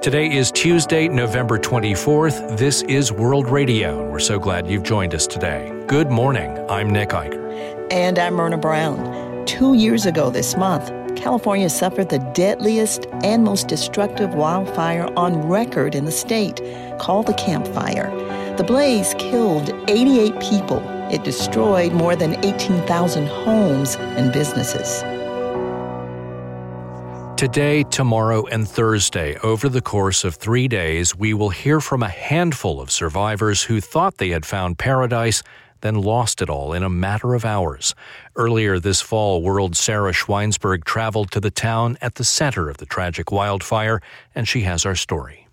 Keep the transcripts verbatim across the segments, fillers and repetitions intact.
Today is Tuesday, November twenty-fourth. This is World Radio, and we're so glad you've joined us today. Good morning. I'm Nick Eicher. And I'm Myrna Brown. Two years ago this month, California suffered the deadliest and most destructive wildfire on record in the state, called the Camp Fire. The blaze killed eighty-eight people. It destroyed more than eighteen thousand homes and businesses. Today, tomorrow, and Thursday, over the course of three days, we will hear from a handful of survivors who thought they had found paradise, then lost it all in a matter of hours. Earlier this fall, World Sarah Schweinsberg traveled to the town at the center of the tragic wildfire, and she has our story.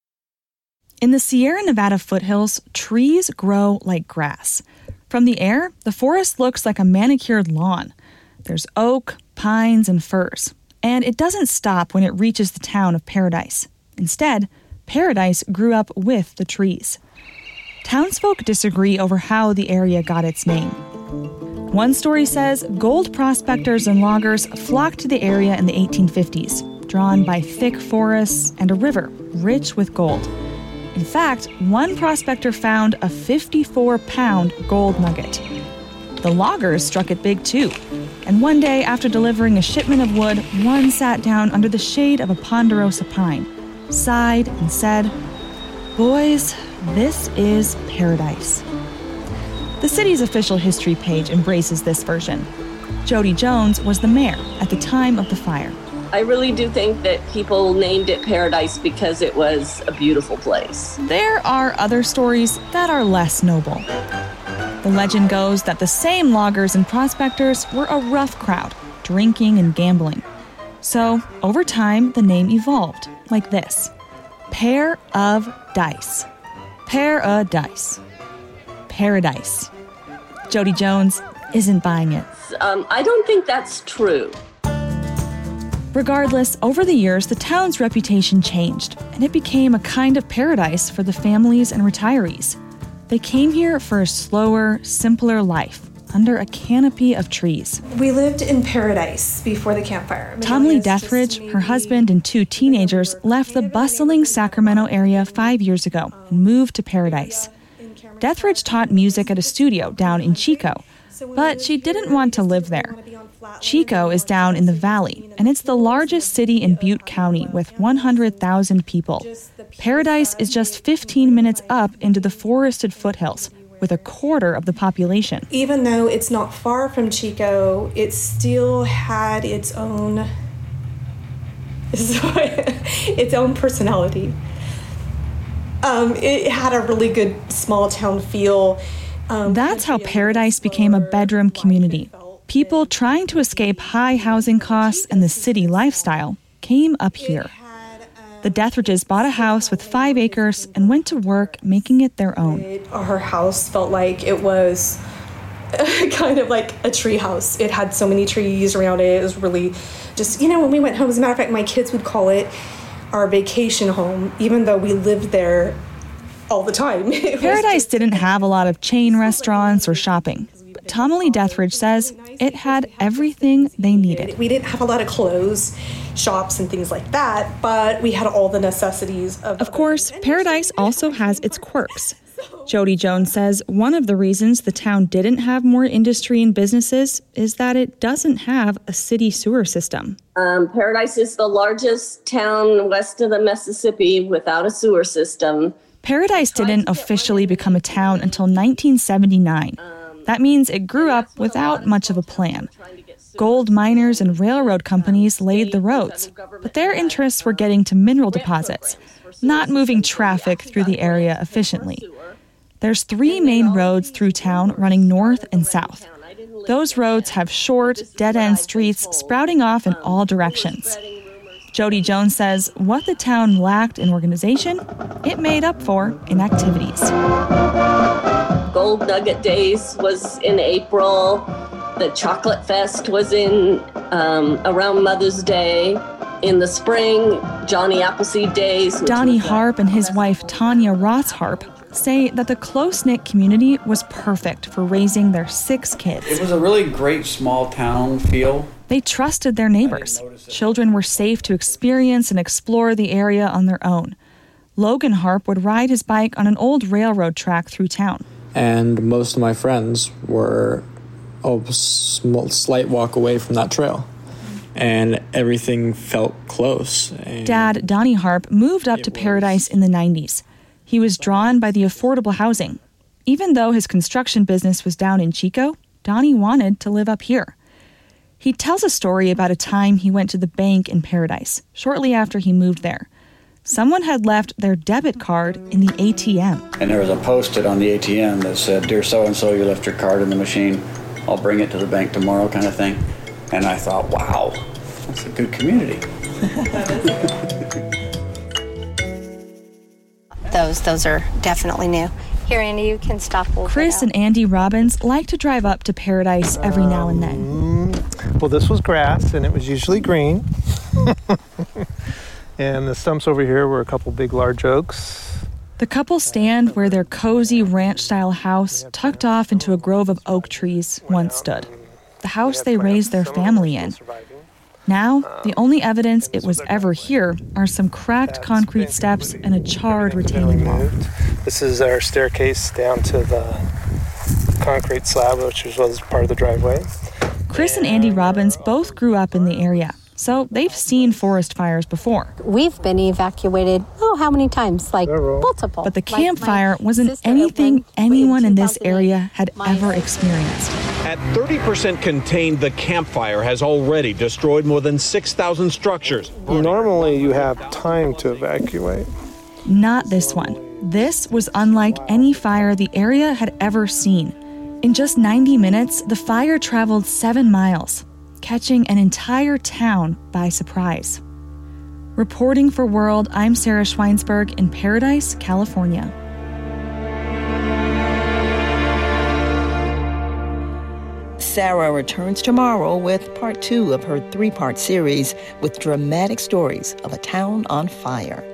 In the Sierra Nevada foothills, trees grow like grass. From the air, the forest looks like a manicured lawn. There's oak, pines, and firs. And it doesn't stop when it reaches the town of Paradise. Instead, Paradise grew up with the trees. Townsfolk disagree over how the area got its name. One story says gold prospectors and loggers flocked to the area in the eighteen fifties, drawn by thick forests and a river rich with gold. In fact, one prospector found a fifty-four pound gold nugget. The loggers struck it big too. And one day, after delivering a shipment of wood, one sat down under the shade of a ponderosa pine, sighed, and said, "Boys, this is paradise." The city's official history page embraces this version. Jody Jones was the mayor at the time of the fire. I really do think that people named it Paradise because it was a beautiful place. There are other stories that are less noble. The legend goes that the same loggers and prospectors were a rough crowd, drinking and gambling. So, over time, the name evolved, like this. Pair of dice. Pair of dice. Paradise. Jody Jones isn't buying it. Um, I don't think that's true. Regardless, over the years, the town's reputation changed, and it became a kind of paradise for the families and retirees. They came here for a slower, simpler life, under a canopy of trees. We lived in Paradise before the campfire. Tom Lee Dethridge, her husband, and two teenagers left the bustling Sacramento area five years ago and moved to Paradise. Dethridge taught music at a studio down in Chico, but she didn't want to live there. Chico is down in the valley, and it's the largest city in Butte County with one hundred thousand people. Paradise is just fifteen minutes up into the forested foothills, with a quarter of the population. Even though it's not far from Chico, it still had its own its own personality. Um, it had a really good small town feel. Um, That's how Paradise became a bedroom community. People trying to escape high housing costs and the city lifestyle came up here. The Dethridges bought a house with five acres and went to work making it their own. Our house felt like it was kind of like a tree house. It had so many trees around it. It was really just, you know, when we went home, as a matter of fact, my kids would call it our vacation home, even though we lived there all the time. Paradise didn't have a lot of chain restaurants or shopping. But Tom Lee Dethridge says it had everything they needed. We didn't have a lot of clothes, shops, and things like that, but we had all the necessities of... Of course, Paradise also has its quirks. Jody Jones says one of the reasons the town didn't have more industry and businesses is that it doesn't have a city sewer system. Um, Paradise is the largest town west of the Mississippi without a sewer system. Paradise didn't officially become a town until nineteen seventy-nine. That means it grew up without much of a plan. Gold miners and railroad companies laid the roads, but their interests were getting to mineral deposits, not moving traffic through the area efficiently. There's three main roads through town running north and south. Those roads have short, dead-end streets sprouting off in all directions. Jody Jones says what the town lacked in organization, it made up for in activities. Gold Nugget Days was in April. The Chocolate Fest was in um, around Mother's Day. In the spring, Johnny Appleseed Days. Donnie Harp and his wife Tanya Ross Harp say that the close-knit community was perfect for raising their six kids. It was a really great small town feel. They trusted their neighbors. Children were safe to experience and explore the area on their own. Logan Harp would ride his bike on an old railroad track through town. And most of my friends were a small, slight walk away from that trail. And everything felt close. And Dad, Donnie Harp, moved up to Paradise in the nineties. He was drawn by the affordable housing. Even though his construction business was down in Chico, Donnie wanted to live up here. He tells a story about a time he went to the bank in Paradise, shortly after he moved there. Someone had left their debit card in the A T M. And there was a post-it on the A T M that said, "Dear so-and-so, you left your card in the machine. I'll bring it to the bank tomorrow," kind of thing. And I thought, wow, that's a good community. Those, those are definitely new. Here, Andy, you can stop. Chris and Andy Robbins like to drive up to Paradise every now and then. Um, well, this was grass, and it was usually green. And the stumps over here were a couple big, large oaks. The couple stand where their cozy ranch-style house, tucked off into a grove of oak trees, once stood. The house they raised their family in. Now, the only evidence it was ever here are some cracked concrete steps and a charred retaining wall. This is our staircase down to the concrete slab, which was part of the driveway. Chris and Andy Robbins both grew up in the area, so they've seen forest fires before. We've been evacuated, oh, how many times? Like multiple. But the campfire like wasn't anything anyone in this area had ever experienced. At thirty percent contained, the campfire has already destroyed more than six thousand structures. Normally you have time to evacuate. Not this one. This was unlike any fire the area had ever seen. In just ninety minutes, the fire traveled seven miles, catching an entire town by surprise. Reporting for World, I'm Sarah Schweinsberg in Paradise, California. Sarah returns tomorrow with part two of her three-part series with dramatic stories of a town on fire.